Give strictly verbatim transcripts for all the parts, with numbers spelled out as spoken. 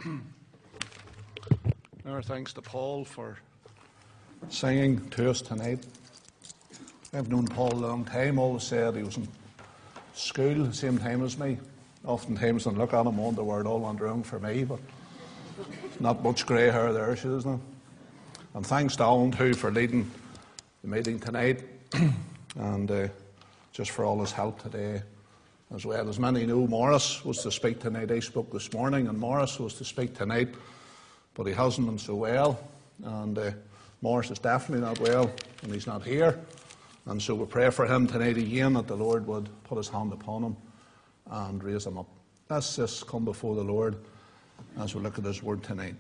Our thanks to Paul for singing to us tonight. I've known Paul a long time. Always said he was in school the same time as me. Oftentimes when I look at him, I wonder where it all went wrong for me, but not much grey hair there, isn't there? And thanks to Alan too for leading the meeting tonight and uh, just for all his help today as well. As many know, Morris was to speak tonight. I spoke this morning and Morris was to speak tonight, but he hasn't been so well, and uh, Morris is definitely not well and he's not here, and so we pray for him tonight again that the Lord would put his hand upon him and raise him up. Let's just come before the Lord as we look at his word tonight.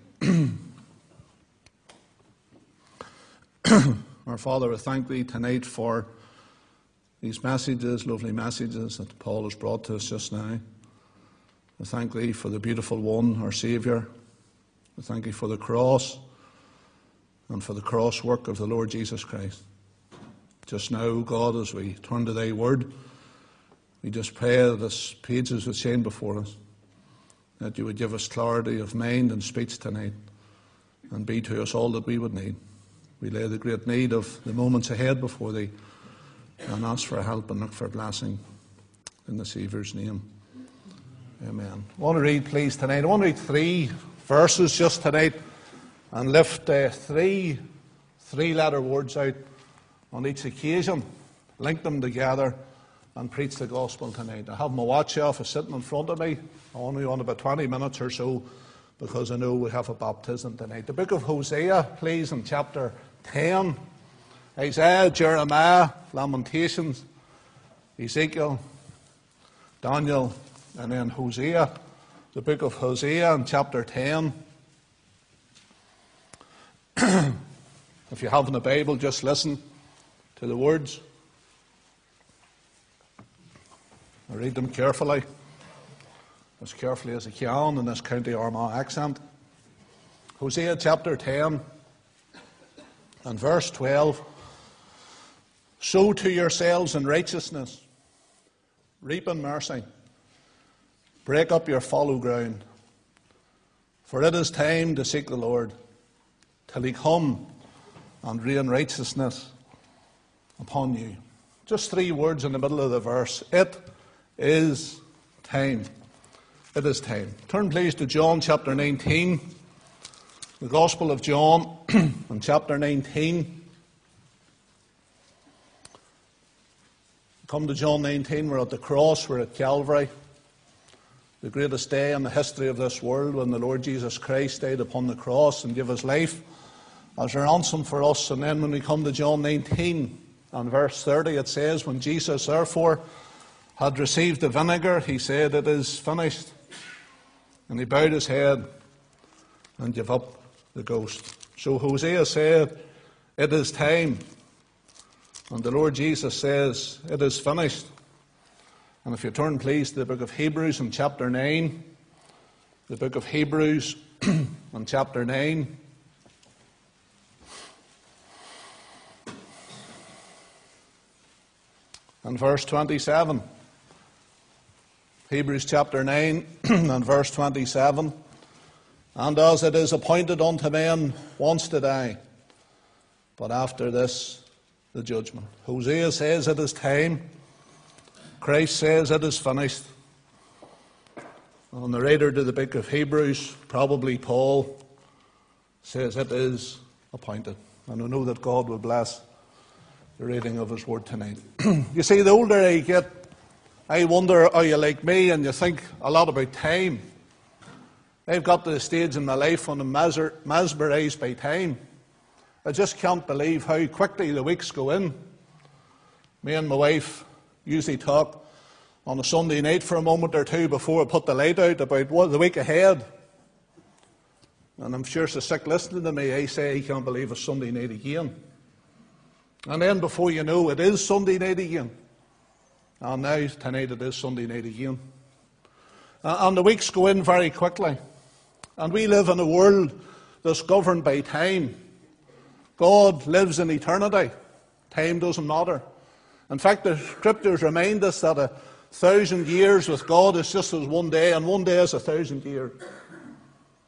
Our Father, I thank thee tonight for these messages, lovely messages that Paul has brought to us just now. I thank thee for the beautiful one, our Saviour. I thank thee for the cross and for the cross work of the Lord Jesus Christ. Just now, God, as we turn to thy word, we just pray that this pages would shine before us, that you would give us clarity of mind and speech tonight, and be to us all that we would need. We lay the great need of the moments ahead before thee, and ask for help and look for blessing in the Saviour's name. Amen. I want to read, please, tonight. I want to read three verses just tonight and lift uh, three three-letter words out on each occasion, link them together and preach the gospel tonight. I have my watch off, it's sitting in front of me. I'm only on about twenty minutes or so because I know we have a baptism tonight. The book of Hosea, please, in chapter ten. Isaiah, Jeremiah, Lamentations, Ezekiel, Daniel, and then Hosea. The book of Hosea in chapter ten. If you haven't a Bible, just listen to the words. I read them carefully, as carefully as I can in this County Armagh accent. Hosea chapter ten and verse twelve. Sow to yourselves in righteousness, reap in mercy, break up your fallow ground. For it is time to seek the Lord, till he come and rain righteousness upon you. Just three words in the middle of the verse. It is time. It is time. Turn please to John chapter nineteen. The Gospel of John in chapter nineteen. Come to John nineteen, we're at the cross, we're at Calvary. The greatest day in the history of this world, when the Lord Jesus Christ died upon the cross and gave his life as a ransom for us. And then when we come to John nineteen and verse thirty, it says, when Jesus therefore had received the vinegar, he said, it is finished. And he bowed his head and gave up the ghost. So Hosea said, it is time. And the Lord Jesus says, it is finished. And if you turn, please, to the book of Hebrews in chapter nine. The book of Hebrews in chapter nine. And verse twenty-seven. Hebrews chapter nine and verse twenty-seven. And as it is appointed unto men once to die, but after this the judgment. Hosea says it is time. Christ says it is finished. And the writer to the book of Hebrews, probably Paul, says it is appointed. And I know that God will bless the reading of his word tonight. You see, the older I get, I wonder, are you like me and you think a lot about time? I've got to the stage in my life when I'm mesmerised by time. I just can't believe how quickly the weeks go in. Me and my wife usually talk on a Sunday night for a moment or two before I put the light out about what the week ahead. And I'm sure she's sick listening to me. I say I can't believe it's Sunday night again. And then before you know, it is Sunday night again. And now, tonight, it is Sunday night again. And the weeks go in very quickly. And we live in a world that's governed by time. God lives in eternity. Time doesn't matter. In fact, the scriptures remind us that a thousand years with God is just as one day, and one day is a thousand years.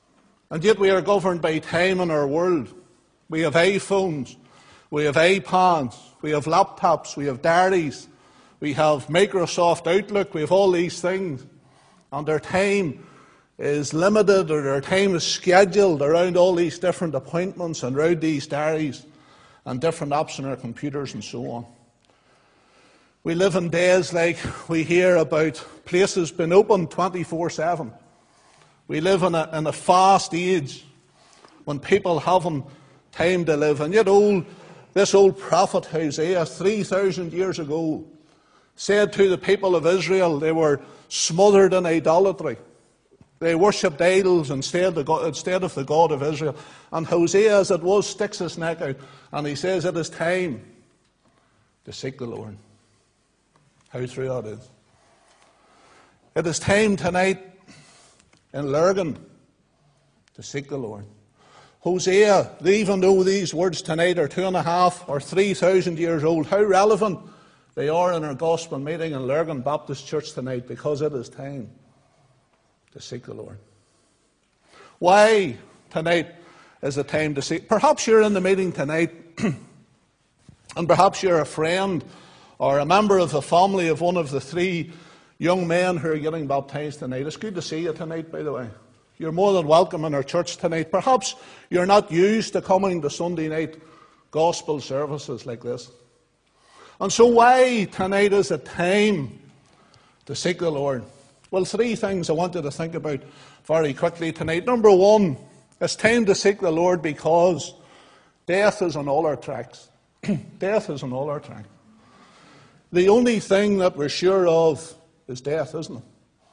And yet we are governed by time in our world. We have iPhones, we have iPads, we have laptops, we have diaries, we have Microsoft Outlook, we have all these things. And our time is limited, or our time is scheduled around all these different appointments and around these diaries and different apps on our computers and so on. We live in days like we hear about places being open twenty-four seven. We live in a, in a fast age when people haven't time to live. And yet old, this old prophet Hosea, three thousand years ago, said to the people of Israel they were smothered in idolatry. They worshipped idols instead of, God, instead of the God of Israel. And Hosea, as it was, sticks his neck out, and he says it is time to seek the Lord. How true that is. It is time tonight in Lurgan to seek the Lord. Hosea, even though these words tonight are two and a half or three thousand years old, how relevant they are in our gospel meeting in Lurgan Baptist Church tonight, because it is time to seek the Lord. Why tonight is the time to seek? Perhaps you're in the meeting tonight and perhaps you're a friend or a member of the family of one of the three young men who are getting baptized tonight. It's good to see you tonight, by the way. You're more than welcome in our church tonight. Perhaps you're not used to coming to Sunday night gospel services like this. And so why tonight is it time to seek the Lord? Well, three things I want you to think about very quickly tonight. Number one, it's time to seek the Lord because death is on all our tracks. Death is on all our tracks. The only thing that we're sure of is death, isn't it?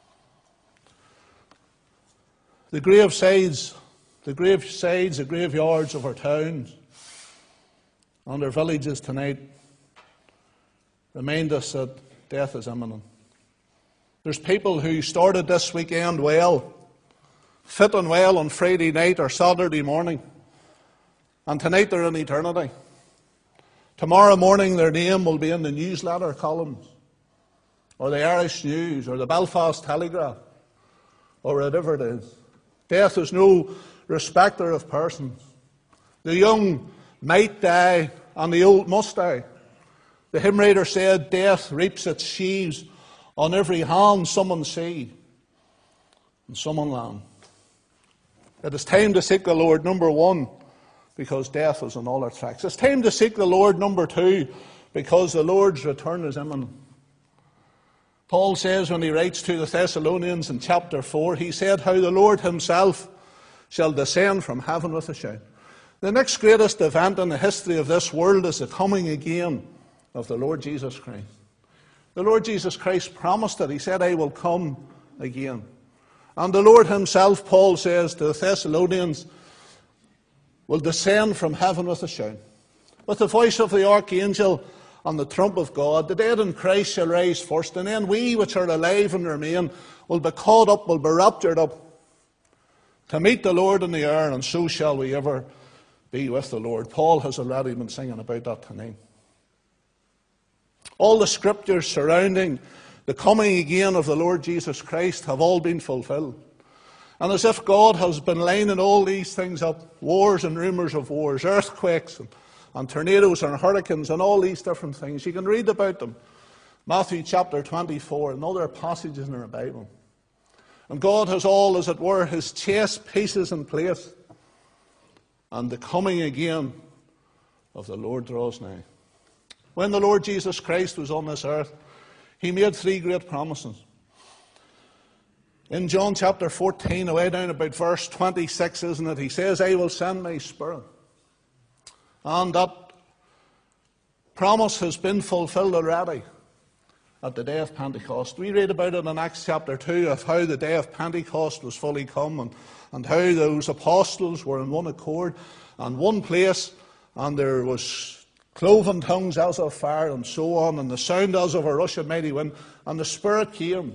The gravesides, the gravesides, the graveyards of our towns and our villages tonight remind us that death is imminent. There's people who started this weekend well, fit and well on Friday night or Saturday morning, and tonight they're in eternity. Tomorrow morning their name will be in the newsletter columns, or the Irish News, or the Belfast Telegraph, or whatever it is. Death is no respecter of persons. The young might die, and the old must die. The hymn writer said, death reaps its sheaves on every hand, some on sea and some on land. It is time to seek the Lord, number one, because death is on all our tracks. It's time to seek the Lord, number two, because the Lord's return is imminent. Paul says when he writes to the Thessalonians in chapter four, he said how the Lord himself shall descend from heaven with a shout. The next greatest event in the history of this world is the coming again of the Lord Jesus Christ. The Lord Jesus Christ promised it. He said, I will come again. And the Lord himself, Paul says to the Thessalonians, will descend from heaven with a shout. With the voice of the archangel and the trump of God, the dead in Christ shall rise first, and then we which are alive and remain will be caught up, will be raptured up to meet the Lord in the air, and so shall we ever be with the Lord. Paul has already been singing about that tonight. All the scriptures surrounding the coming again of the Lord Jesus Christ have all been fulfilled. And as if God has been lining all these things up, wars and rumours of wars, earthquakes and, and tornadoes and hurricanes and all these different things, you can read about them. Matthew chapter twenty-four and other passages in our Bible. And God has all, as it were, his chess pieces in place. And the coming again of the Lord draws nigh. When the Lord Jesus Christ was on this earth, he made three great promises. In John chapter fourteen, away down about verse twenty-six, isn't it? He says, I will send my Spirit. And that promise has been fulfilled already at the day of Pentecost. We read about it in Acts chapter two of how the day of Pentecost was fully come, and, and how those apostles were in one accord and one place, and there was cloven tongues as of fire and so on, and the sound as of a rushing mighty wind, and the Spirit came.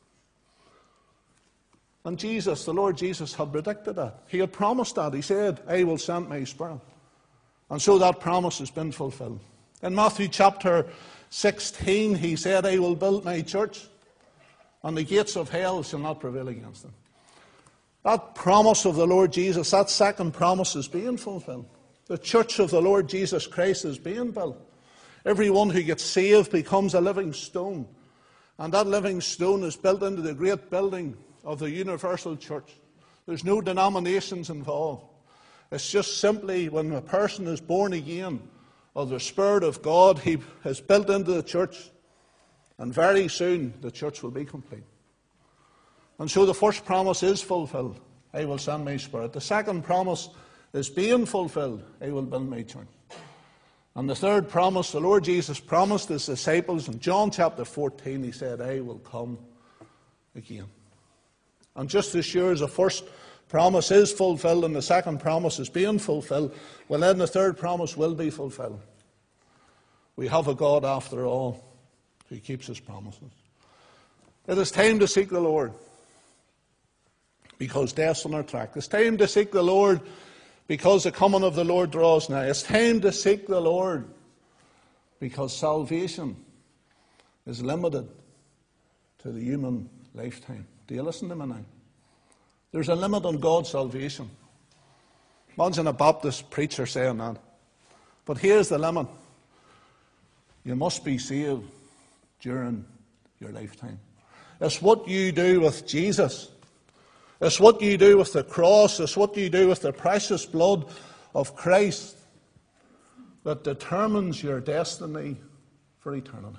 And Jesus, the Lord Jesus, had predicted that. He had promised that. He said, I will send my Spirit. And so that promise has been fulfilled. In Matthew chapter sixteen, he said, I will build my church, and the gates of hell shall not prevail against it. That promise of the Lord Jesus, that second promise is being fulfilled. The church of the Lord Jesus Christ is being built. Everyone who gets saved becomes a living stone. And that living stone is built into the great building of the universal church. There's no denominations involved. It's just simply when a person is born again of the Spirit of God, he is built into the church. And very soon the church will be complete. And so the first promise is fulfilled. I will send my Spirit. The second promise is being fulfilled. I will build my church. And the third promise, the Lord Jesus promised his disciples in John chapter fourteen, he said, I will come again. And just as sure as the first promise is fulfilled and the second promise is being fulfilled, well then the third promise will be fulfilled. We have a God, after all, who keeps his promises. It is time to seek the Lord, because death's on our track. It's time to seek the Lord, because the coming of the Lord draws nigh. It's time to seek the Lord, because salvation is limited to the human lifetime. Do you listen to me now? There's a limit on God's salvation. Imagine a Baptist preacher saying that. But here's the limit. You must be saved during your lifetime. It's what you do with Jesus. It's what you do with the cross. It's what you do with the precious blood of Christ that determines your destiny for eternity.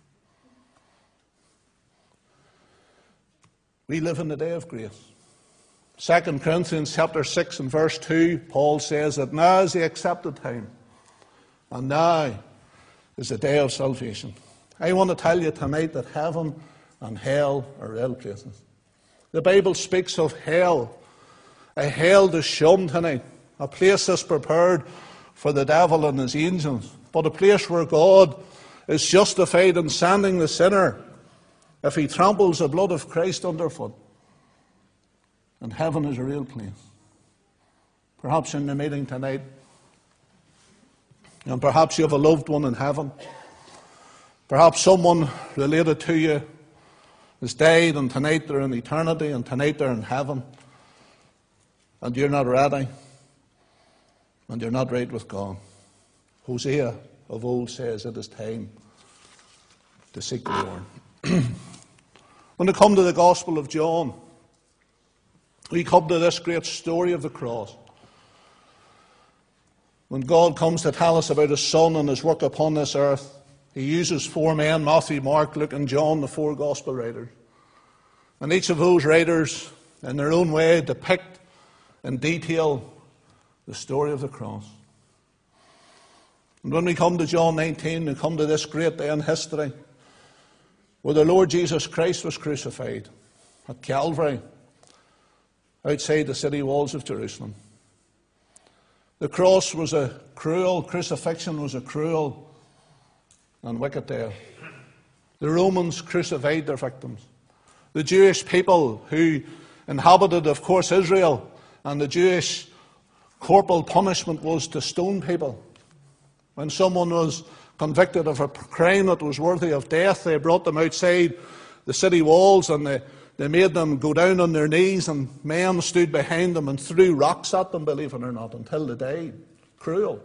We live in the day of grace. Second Corinthians chapter six and verse two, Paul says that now is the accepted time, and now is the day of salvation. I want to tell you tonight that heaven and hell are real places. The Bible speaks of hell, a hell to shun tonight, a place that's prepared for the devil and his angels, but a place where God is justified in sending the sinner if he tramples the blood of Christ underfoot. And heaven is a real place. Perhaps in the meeting tonight, and perhaps you have a loved one in heaven. Perhaps someone related to you has died, and tonight they're in eternity, and tonight they're in heaven. And you're not ready, and you're not right with God. Hosea of old says it is time to seek the Lord. When we come to the Gospel of John, we come to this great story of the cross. When God comes to tell us about his Son and his work upon this earth, he uses four men, Matthew, Mark, Luke and John, the four Gospel writers. And each of those writers, in their own way, depict in detail the story of the cross. And when we come to John nineteen, we come to this great day in history where the Lord Jesus Christ was crucified at Calvary, outside the city walls of Jerusalem. The cross was a cruel, crucifixion was a cruel and wicked death. The Romans crucified their victims. The Jewish people who inhabited, of course, Israel, and the Jewish corporal punishment was to stone people. When someone was convicted of a crime that was worthy of death, they brought them outside the city walls and they They made them go down on their knees, and men stood behind them and threw rocks at them, believe it or not, until they died. Cruel.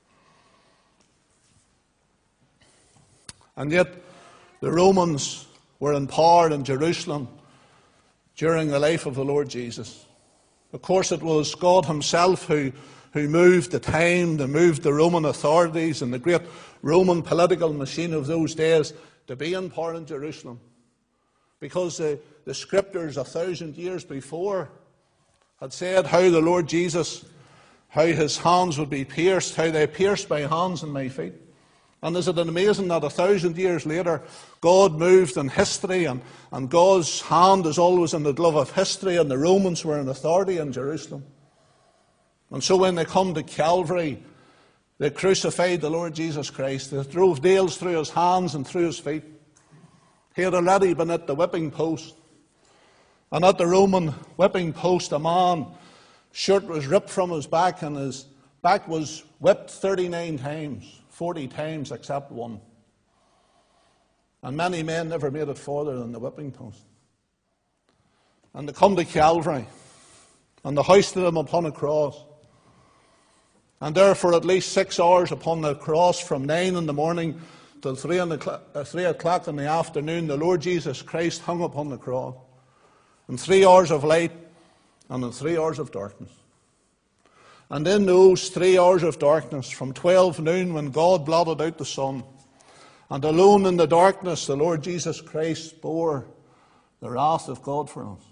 And yet the Romans were in power in Jerusalem during the life of the Lord Jesus. Of course, it was God himself who, who moved the time, to moved the Roman authorities and the great Roman political machine of those days to be in power in Jerusalem. Because the, the scriptures a thousand years before had said how the Lord Jesus, how his hands would be pierced, how they pierced my hands and my feet. And isn't it amazing that a thousand years later, God moved in history, and, and God's hand is always in the glove of history, and the Romans were in authority in Jerusalem. And so when they come to Calvary, they crucified the Lord Jesus Christ. They drove nails through his hands and through his feet. He had already been at the whipping post. And at the Roman whipping post, a man's shirt was ripped from his back, and his back was whipped thirty-nine times, forty times except one. And many men never made it further than the whipping post. And they come to Calvary. and they hoisted him upon a cross. And there for at least six hours upon the cross, from nine in the morning till three, in the, uh, three o'clock in the afternoon, the Lord Jesus Christ hung upon the cross. In three hours of light and in three hours of darkness. And in those three hours of darkness, from twelve noon when God blotted out the sun, and alone in the darkness, the Lord Jesus Christ bore the wrath of God for us.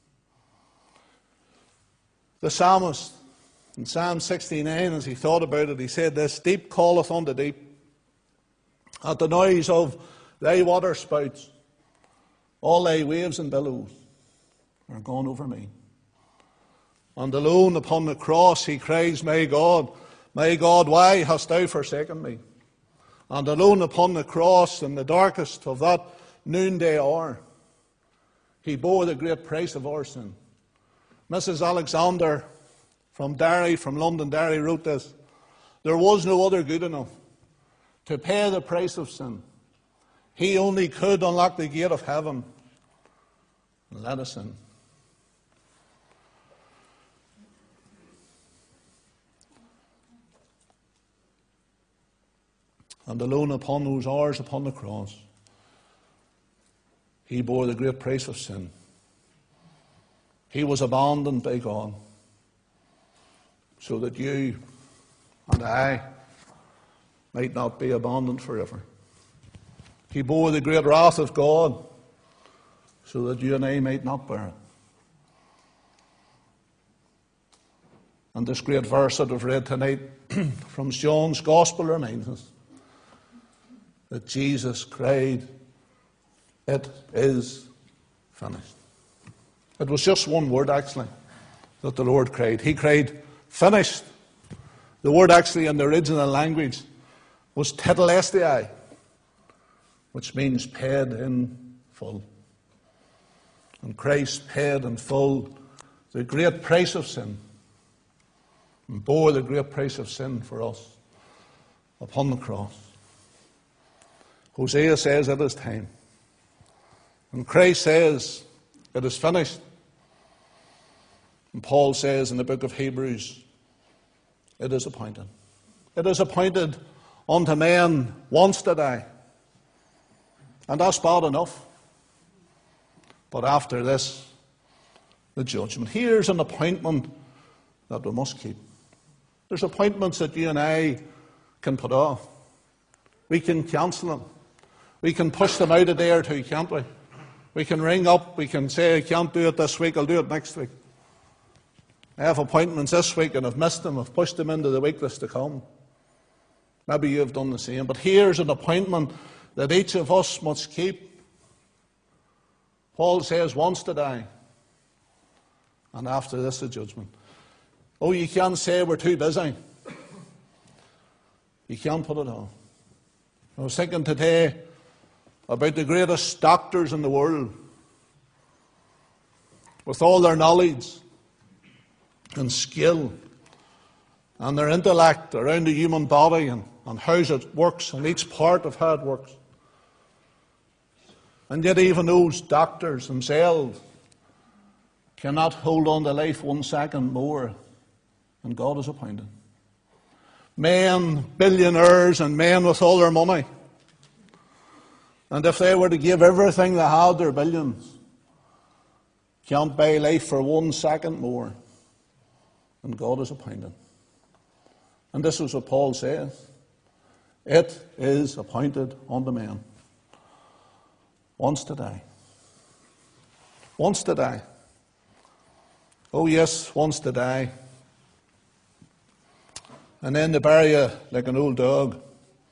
The psalmist, in Psalm sixty-nine, as he thought about it, he said this: "Deep calleth unto deep, at the noise of thy waterspouts. All thy waves and billows are gone over me." And alone upon the cross he cries, "My God, my God, why hast thou forsaken me?" And alone upon the cross, in the darkest of that noonday hour, he bore the great price of our sin. Missus Alexander from Derry, from Londonderry, wrote this: "There was no other good enough to pay the price of sin. He only could unlock the gate of heaven and let us in." And alone upon those hours upon the cross, he bore the great price of sin. He was abandoned by God so that you and I might not be abandoned forever. He bore the great wrath of God so that you and I might not bear it. And this great verse that we've read tonight from John's Gospel reminds us that Jesus cried, "It is finished." It was just one word, actually, that the Lord cried. He cried, "Finished." The word actually in the original language was tetelestai, which means paid in full. And Christ paid in full the great price of sin, and bore the great price of sin for us upon the cross. Hosea says it is time. And Christ says it is finished. And Paul says in the book of Hebrews, it is appointed. It is appointed unto men once to die. And that's bad enough. But after this, the judgment. Here's an appointment that we must keep. There's appointments that you and I can put off. We can cancel them. We can push them out a day or two, can't we? We can ring up, we can say, "I can't do it this week, I'll do it next week." I have appointments this week and I've missed them, I've pushed them into the week that's to come. Maybe you've done the same. But here's an appointment that each of us must keep. Paul says, once to die, and after this the judgment. Oh, you can't say we're too busy. You can't put it off. I was thinking today about the greatest doctors in the world, with all their knowledge and skill and their intellect around the human body and, and how it works and each part of how it works. And yet even those doctors themselves cannot hold on to life one second more than God has appointed. Men, billionaires and men with all their money, and if they were to give everything they had, their billions, can't buy life for one second more than God has appointed. And this is what Paul says: it is appointed unto men once to die. Once to die. Oh yes, once to die. And then they bury you like an old dog.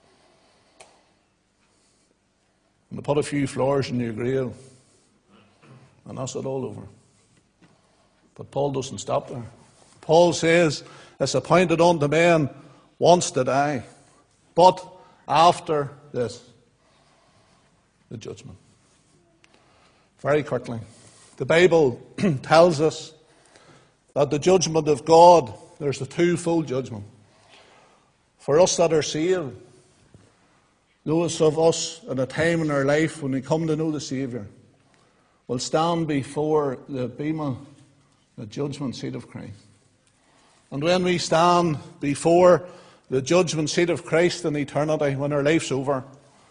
And they put a few flowers in your grave. And that's it all over. But Paul doesn't stop there. Paul says it's appointed unto men once to die. But after this, the judgment. Very quickly. The Bible tells us that the judgment of God, there's a twofold judgment. For us that are saved, those of us in a time in our life when we come to know the Saviour will stand before the bema, The judgment seat of Christ. And when we stand before the judgment seat of Christ in eternity, when our life's over,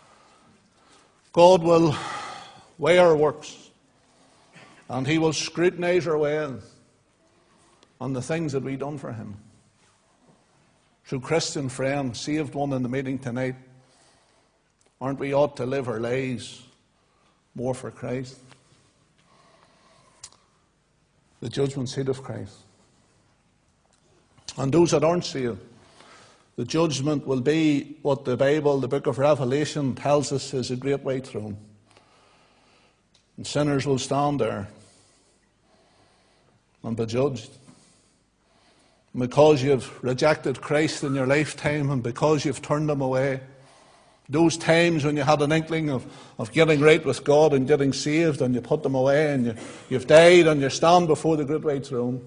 God will weigh our works, and He will scrutinize our ways on the things that we've done for Him. So, Christian friend, saved one in the meeting tonight, aren't we ought to live our lives more for Christ? The judgment seat of Christ. And those that aren't saved, the judgment will be what the Bible, the book of Revelation, tells us is a great white throne. And sinners will stand there and be judged. And because you've rejected Christ in your lifetime and because you've turned Him away, those times when you had an inkling of, of getting right with God and getting saved, and you put them away and you, you've died and you stand before the great white throne.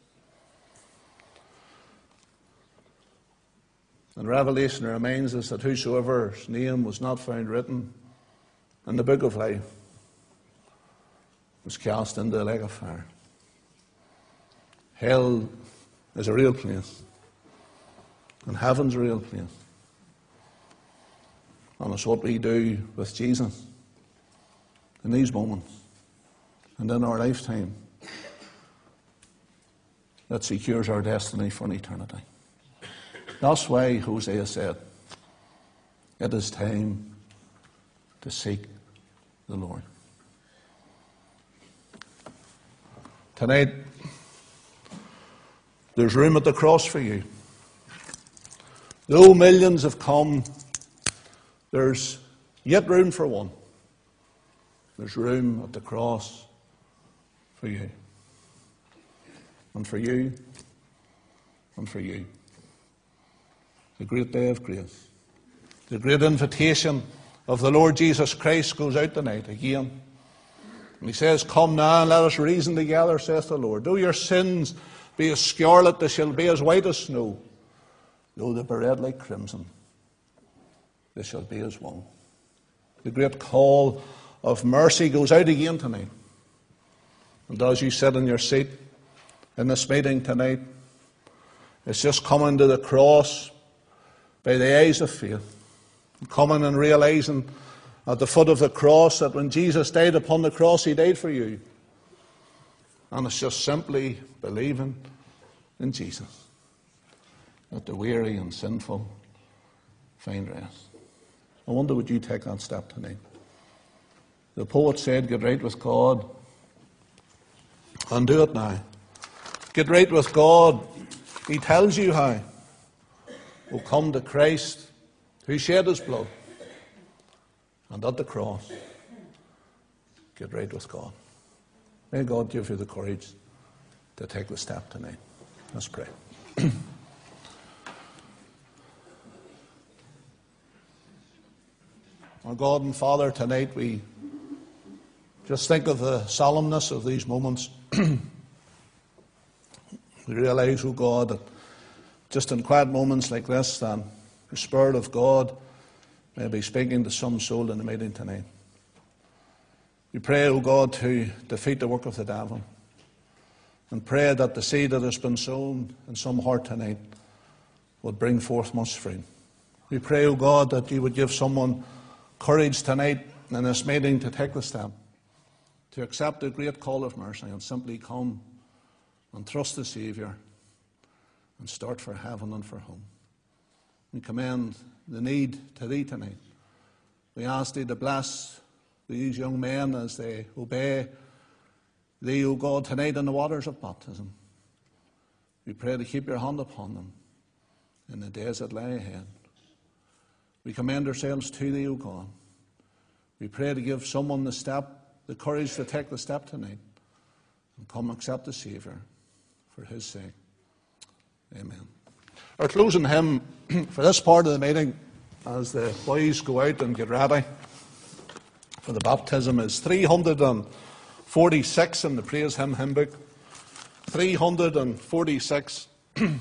And Revelation reminds us that whosoever's name was not found written in the book of life was cast into the lake of fire. Hell is a real place, and heaven's a real place. And it's what we do with Jesus in these moments and in our lifetime that secures our destiny for an eternity. That's why Hosea said, it is time to seek the Lord. Tonight, there's room at the cross for you. Though millions have come, there's yet room for one. There's room at the cross for you. And for you. And for you. The great day of grace. The great invitation of the Lord Jesus Christ goes out tonight again. And He says, come now and let us reason together, saith the Lord. Though your sins be as scarlet, they shall be as white as snow. Though they be red like crimson, they shall be as wool. The great call of mercy goes out again tonight. And as you sit in your seat in this meeting tonight, it's just coming to the cross by the eyes of faith. Coming and realizing at the foot of the cross that when Jesus died upon the cross, He died for you. And it's just simply believing in Jesus, that the weary and sinful find rest. I wonder, would you take that step tonight? The poet said, get right with God, and do it now. Get right with God. He tells you how. Oh, come to Christ, who shed His blood, and at the cross, get right with God. May God give you the courage to take the step tonight. Let's pray. Our God and Father, tonight we just think of the solemnness of these moments. We realize, oh God, that just in quiet moments like this, that the Spirit of God may be speaking to some soul in the meeting tonight. We pray, O God, to defeat the work of the devil, and pray that the seed that has been sown in some heart tonight would bring forth much fruit. We pray, O God, that you would give someone courage tonight in this meeting to take the step, to accept the great call of mercy and simply come and trust the Saviour and start for heaven and for home. We commend the need to Thee tonight. We ask Thee to bless these young men as they obey Thee, O God, tonight in the waters of baptism. We pray to keep Your hand upon them in the days that lie ahead. We commend ourselves to Thee, O God. We pray to give someone the step, the courage to take the step tonight and come accept the Saviour for His sake. Amen. Our closing hymn for this part of the meeting, as the boys go out and get ready for the baptism, is three hundred forty-six in the Praise Hymn hymn book. three hundred forty-six. The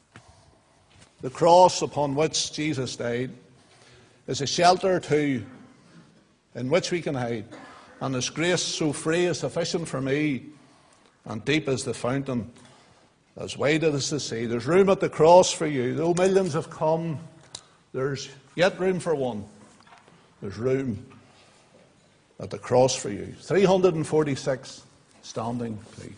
cross upon which Jesus died is a shelter too, in which we can hide, and His grace so free is sufficient for me and deep as the fountain, as wide as the sea. There's room at the cross for you. Though millions have come, there's yet room for one. There's room at the cross for you. three hundred forty-six, standing, please.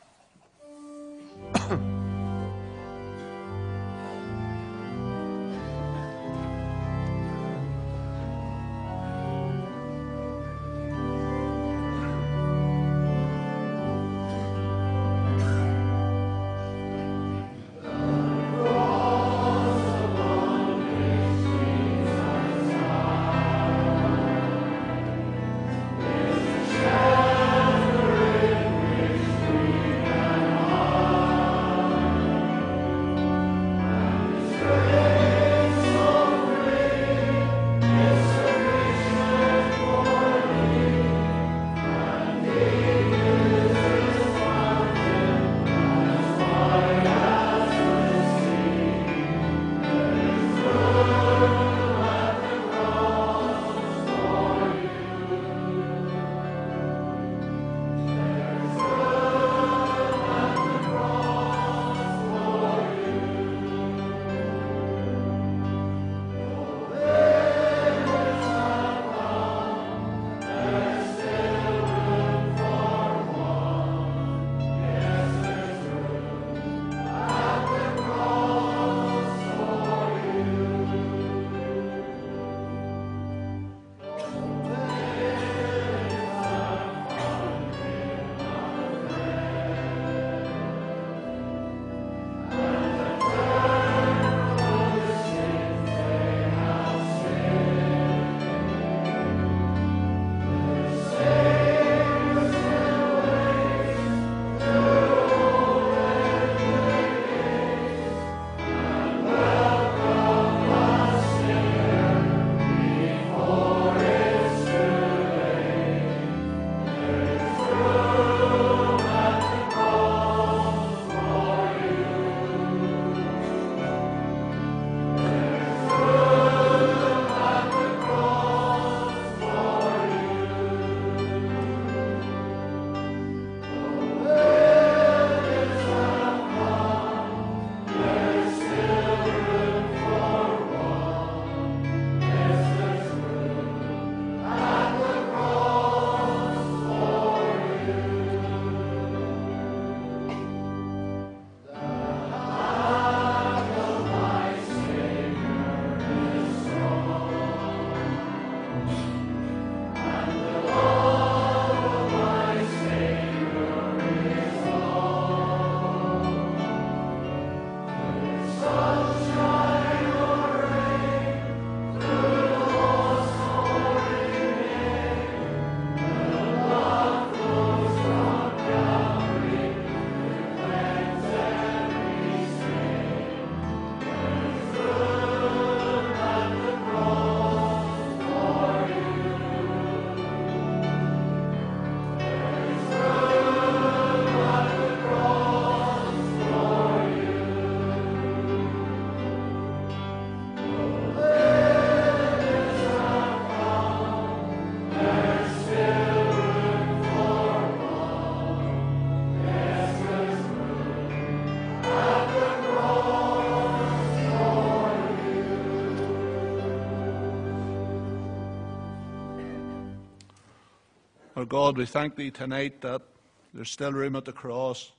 Our God, we thank Thee tonight that there's still room at the cross.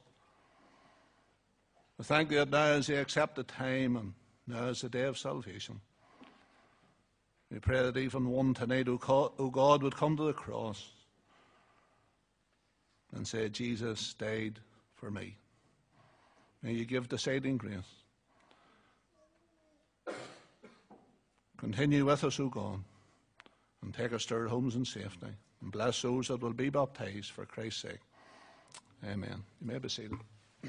We thank Thee that now is the accepted time and now is the day of salvation. We pray that even one tonight, O God, would come to the cross and say, Jesus died for me. May You give deciding grace. Continue with us, O God, and take us to our homes in safety. And bless those that will be baptized for Christ's sake. Amen. You may be seated.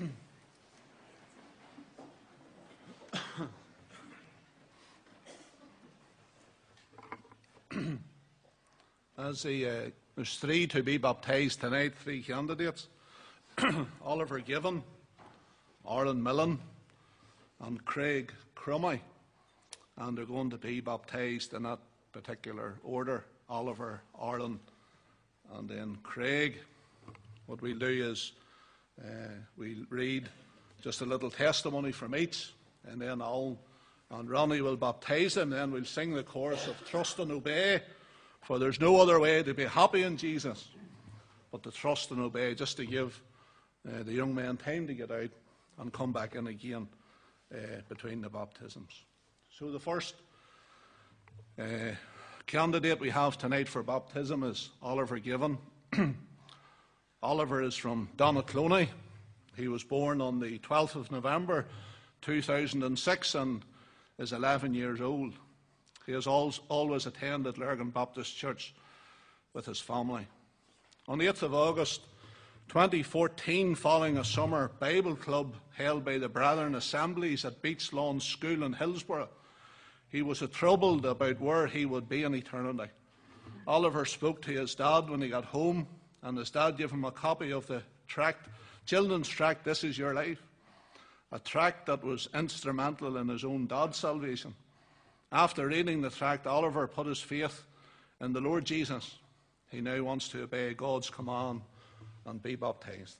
As the, uh, there's three to be baptized tonight, three candidates. Oliver Given, Arlen Millen, and Craig Crummy. And they're going to be baptized in that particular order. Oliver, Arlen, and then Craig. What we'll do is Uh, we'll read just a little testimony from each, and then Alan and Ronnie will baptise him. Then we'll sing the chorus of Trust and Obey, for there's no other way to be happy in Jesus but to trust and obey, just to give uh, the young men time to get out and come back in again uh, between the baptisms. So the first uh, candidate we have tonight for baptism is Oliver Given. Oliver is from Donaghcloney. He was born on the twelfth of November two thousand six and is eleven years old. He has always attended Lurgan Baptist Church with his family. On the eighth of August twenty fourteen, following a summer Bible club held by the Brethren Assemblies at Beach Lawn School in Hillsborough, he was troubled about where he would be in eternity. Oliver spoke to his dad when he got home, and his dad gave him a copy of the tract, children's tract, This Is Your Life, a tract that was instrumental in his own dad's salvation. After reading the tract, Oliver put his faith in the Lord Jesus. He now wants to obey God's command and be baptized.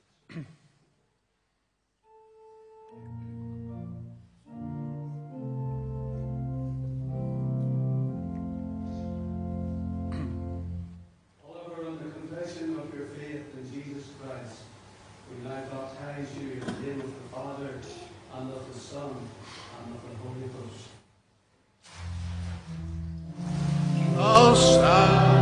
Oliver, on the confession of your faith in Jesus Christ, we now baptize you in the name of the Father, and of the Son, and of the Holy Ghost. Oh, stand.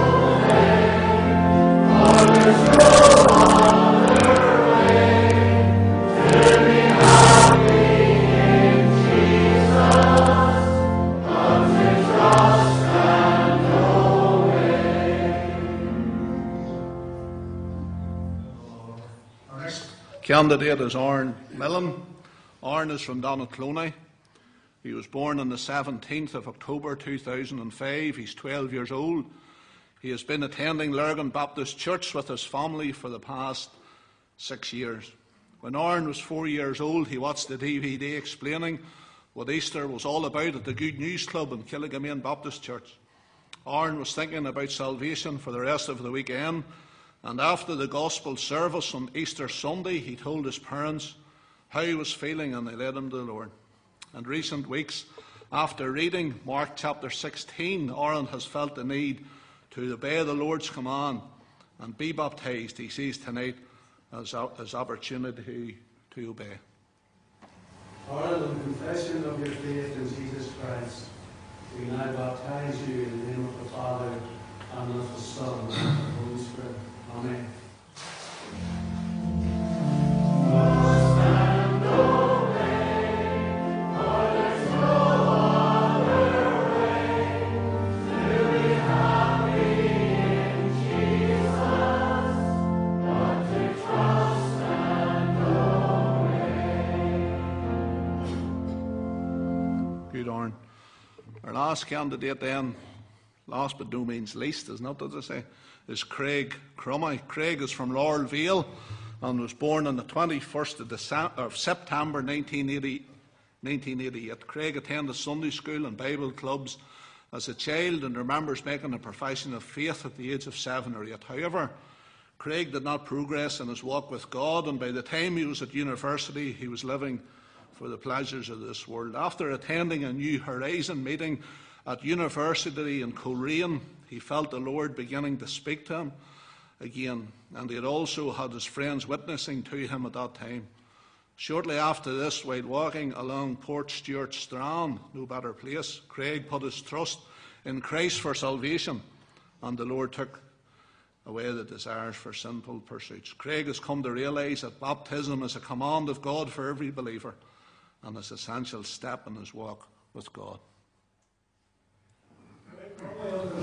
Candidate is Aaron Millen. Aaron is from Donaghcloney. He was born on the seventeenth of October two thousand five. He's twelve years old. He has been attending Lurgan Baptist Church with his family for the past six years. When Aaron was four years old, he watched the D V D explaining what Easter was all about at the Good News Club in Killigamane Baptist Church. Aaron was thinking about salvation for the rest of the weekend, and after the gospel service on Easter Sunday, he told his parents how he was feeling, and they led him to the Lord. In recent weeks, after reading Mark chapter sixteen, Aaron has felt the need to obey the Lord's command and be baptized. He sees tonight as his opportunity to obey. Aaron, on confession of your faith in Jesus Christ, we now baptize you in the name of the Father, and of the Son, and of the Holy Spirit. Amen. Our last candidate then, last but no means least, is not, as I say, is Craig Crummy. Craig is from Laurel Vale and was born on the twenty-first of, December, of September nineteen eighty-eight. Craig attended Sunday school and Bible clubs as a child and remembers making a profession of faith at the age of seven or eight. However, Craig did not progress in his walk with God, and by the time he was at university, he was living for the pleasures of this world. After attending a New Horizon meeting at university in Coleraine, he felt the Lord beginning to speak to him again, and he had also had his friends witnessing to him at that time. Shortly after this, while walking along Port Stewart Strand, no better place, Craig put his trust in Christ for salvation, and the Lord took away the desires for sinful pursuits. Craig has come to realise that baptism is a command of God for every believer, and an essential step in his walk with God. Well,